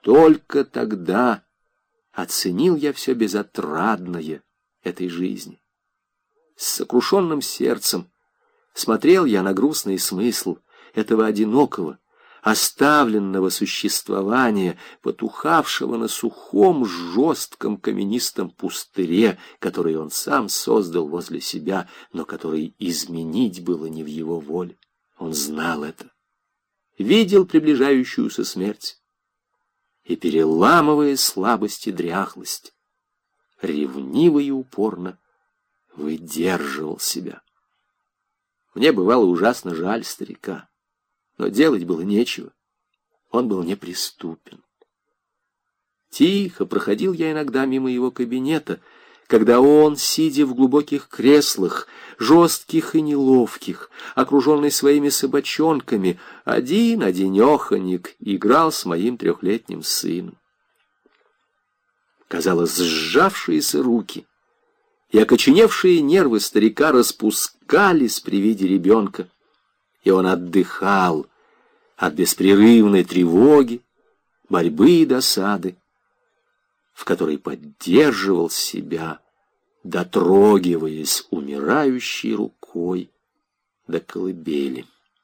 только тогда оценил я все безотрадное этой жизни. С сокрушенным сердцем смотрел я на грустный смысл этого одинокого, оставленного существования, потухавшего на сухом, жестком, каменистом пустыре, который он сам создал возле себя, но который изменить было не в его воле. Он знал это, видел приближающуюся смерть и, переламывая слабость и дряхлость, ревниво и упорно выдерживал себя. Мне бывало ужасно жаль старика, но делать было нечего. Он был неприступен. Тихо проходил я иногда мимо его кабинета, когда он, сидя в глубоких креслах, жестких и неловких, окруженный своими собачонками, один-одинеханик играл с моим 3-летним сыном. Казалось, сжавшиеся руки и окоченевшие нервы старика распускались при виде ребенка, и он отдыхал от беспрерывной тревоги, борьбы и досады, в которой поддерживал себя, дотрогиваясь умирающей рукой до колыбели.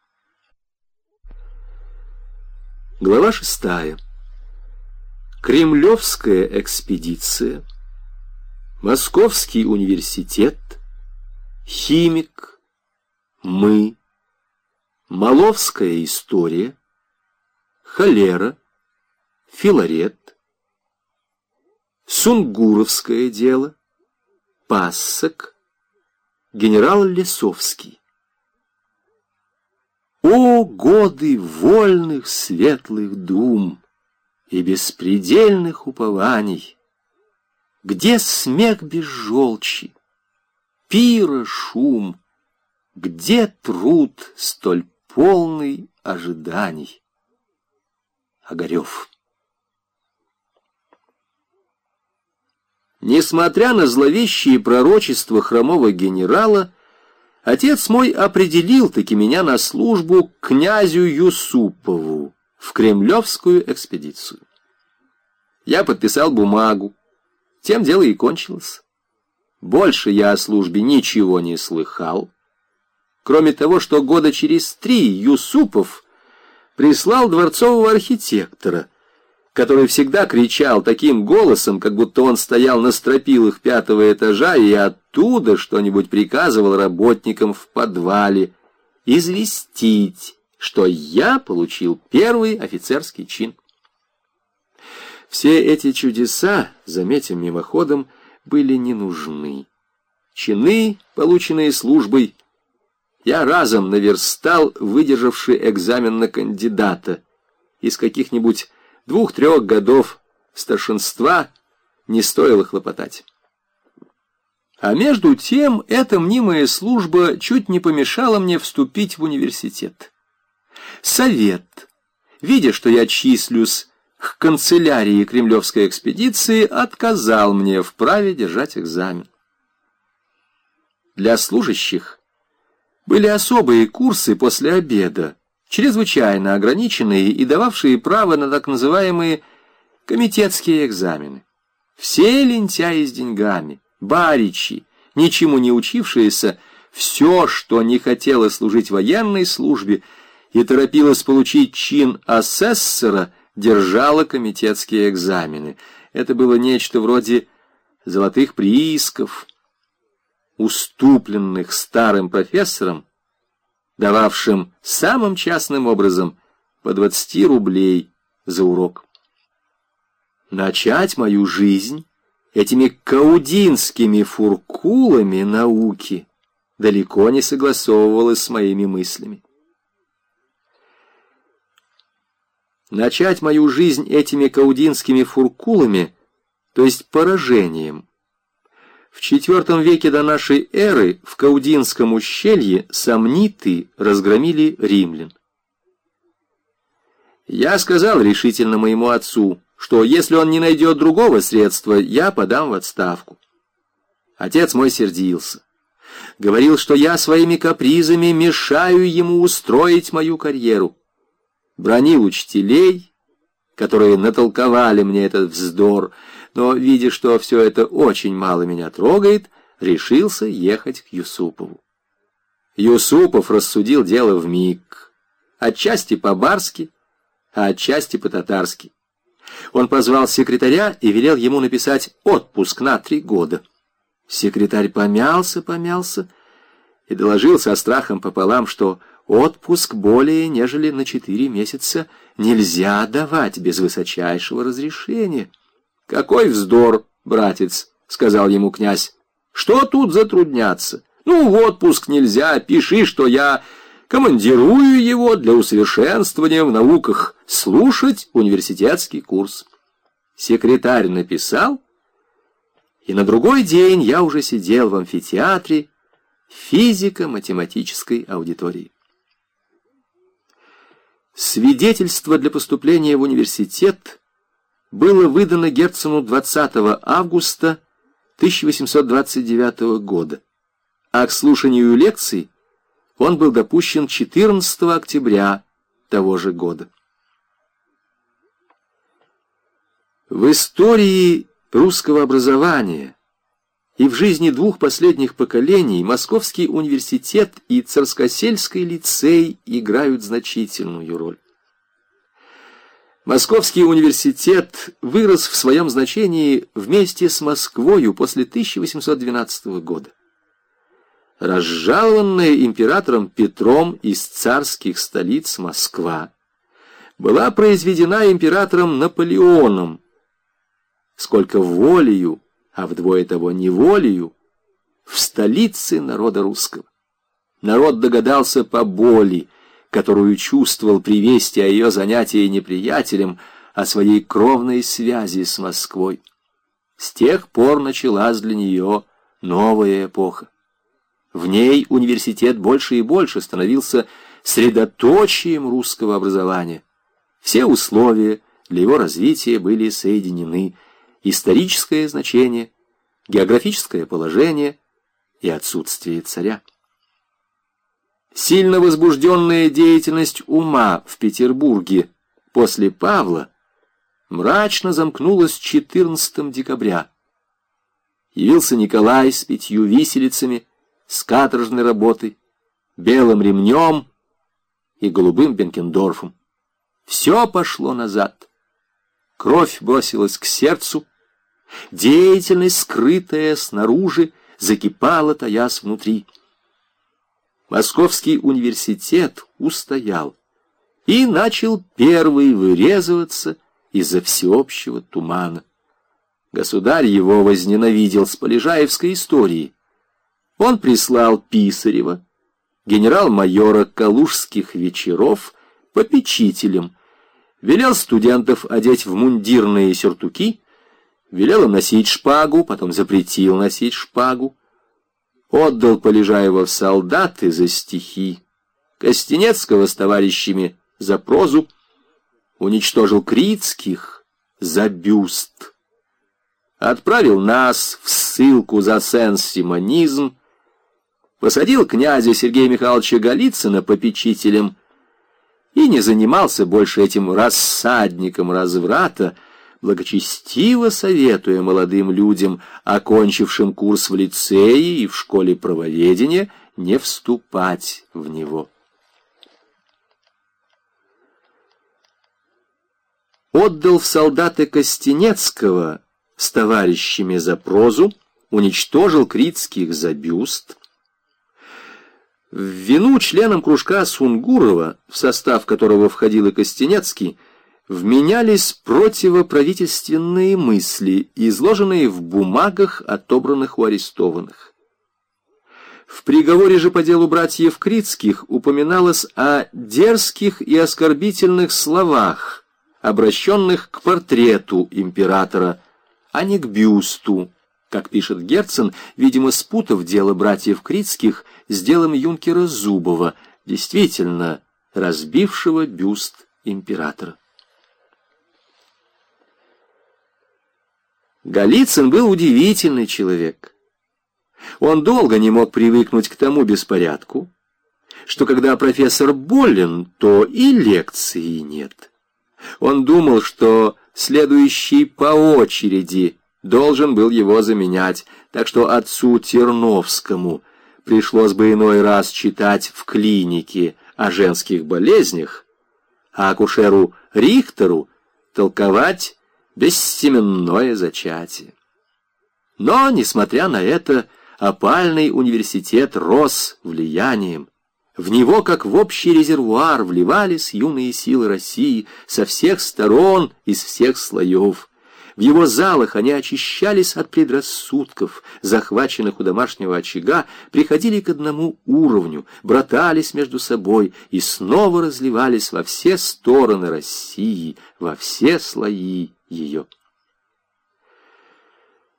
Глава 6. Кремлевская экспедиция, Московский университет, химик, мы, Маловская история, холера, Филарет, Сунгуровское дело, Пассек, генерал Лесовский. О, годы вольных светлых дум и беспредельных упований! Где смех без желчи, пира шум, где труд столь полный ожиданий? Огарев. Несмотря на зловещие пророчества хромого генерала, отец мой определил-таки меня на службу к князю Юсупову в Кремлевскую экспедицию. Я подписал бумагу, тем дело и кончилось. Больше я о службе ничего не слыхал, кроме того, что года через 3 Юсупов прислал дворцового архитектора, который всегда кричал таким голосом, как будто он стоял на стропилах 5-го этажа и оттуда что-нибудь приказывал работникам в подвале, известить, что я получил 1-й офицерский чин. Все эти чудеса, заметим мимоходом, были не нужны. Чины, полученные службой, я разом наверстал, выдержавший экзамен на кандидата. Из каких-нибудь 2-3 годов старшинства не стоило хлопотать. А между тем эта мнимая служба чуть не помешала мне вступить в университет. Совет, видя, что я числюсь к канцелярии Кремлевской экспедиции, отказал мне в праве держать экзамен. Для служащих были особые курсы после обеда, чрезвычайно ограниченные и дававшие право на так называемые комитетские экзамены. Все лентяи с деньгами, баричи, ничему не учившиеся, все, что не хотело служить военной службе и торопилось получить чин асессора, держало комитетские экзамены. Это было нечто вроде золотых приисков, уступленных старым профессором, дававшим самым частным образом по 20 рублей за урок. Начать мою жизнь этими каудинскими фуркулами науки далеко не согласовывалось с моими мыслями. Начать мою жизнь этими каудинскими фуркулами, то есть поражением. В IV веке до нашей эры в Каудинском ущелье сомниты разгромили римлян. Я сказал решительно моему отцу, что если он не найдет другого средства, я подам в отставку. Отец мой сердился. Говорил, что я своими капризами мешаю ему устроить мою карьеру. Бранил учителей, которые натолковали мне этот вздор, но, видя, что все это очень мало меня трогает, решился ехать к Юсупову. Юсупов рассудил дело вмиг, отчасти по-барски, а отчасти по-татарски. Он позвал секретаря и велел ему написать отпуск на 3 года. Секретарь помялся и доложил со страхом пополам, что отпуск более нежели на 4 месяца нельзя давать без высочайшего разрешения. «Какой вздор, братец!» — сказал ему князь. «Что тут затрудняться? Ну, в отпуск нельзя, пиши, что я командирую его для усовершенствования в науках, слушать университетский курс». Секретарь написал, и на другой день я уже сидел в амфитеатре физико-математической аудитории. Свидетельство для поступления в университет было выдано Герцену 20 августа 1829 года, а к слушанию лекций он был допущен 14 октября того же года. В истории русского образования и в жизни 2 последних поколений Московский университет и Царскосельский лицей играют значительную роль. Московский университет вырос в своем значении вместе с Москвою после 1812 года. Разжалованная императором Петром из царских столиц Москва была произведена императором Наполеоном, сколько волею, а вдвое того неволею, в столице народа русского. Народ догадался по боли, которую чувствовал при вести о ее занятии неприятелем, о своей кровной связи с Москвой. С тех пор началась для нее новая эпоха. В ней университет больше и больше становился средоточием русского образования. Все условия для его развития были соединены: историческое значение, географическое положение и отсутствие царя. Сильно возбужденная деятельность ума в Петербурге после Павла мрачно замкнулась 14 декабря. Явился Николай с 5 виселицами, с каторжной работой, белым ремнем и голубым Бенкендорфом. Все пошло назад. Кровь бросилась к сердцу, деятельность, скрытая снаружи, закипала, таясь внутри. Московский университет устоял и начал первый вырезываться из-за всеобщего тумана. Государь его возненавидел с полежаевской истории. Он прислал Писарева, генерал-майора Калужских вечеров, попечителем, велел студентов одеть в мундирные сюртуки, велел им носить шпагу, потом запретил носить шпагу, отдал Полежаева в солдаты за стихи, Костенецкого с товарищами за прозу, уничтожил Крицких за бюст, отправил нас в ссылку за сенс-симонизм, посадил князя Сергея Михайловича Голицына попечителем и не занимался больше этим рассадником разврата, благочестиво советуя молодым людям, окончившим курс в лицее и в школе правоведения, не вступать в него. Отдал в солдаты Костенецкого с товарищами за прозу, уничтожил Крицких за бюст. В вину членам кружка Сунгурова, в состав которого входил и Костенецкий, вменялись противоправительственные мысли, изложенные в бумагах, отобранных у арестованных. В приговоре же по делу братьев Крицких упоминалось о дерзких и оскорбительных словах, обращенных к портрету императора, а не к бюсту, как пишет Герцен, видимо, спутав дело братьев Крицких с делом юнкера Зубова, действительно разбившего бюст императора. Голицын был удивительный человек. Он долго не мог привыкнуть к тому беспорядку, что когда профессор болен, то и лекции нет. Он думал, что следующий по очереди должен был его заменять, так что отцу Терновскому пришлось бы иной раз читать в клинике о женских болезнях, а акушеру Рихтеру толковать бессеменное зачатие. Но, несмотря на это, опальный университет рос влиянием. В него, как в общий резервуар, вливались юные силы России со всех сторон, из всех слоев. В его залах они очищались от предрассудков, захваченных у домашнего очага, приходили к одному уровню, братались между собой и снова разливались во все стороны России, во все слои ее.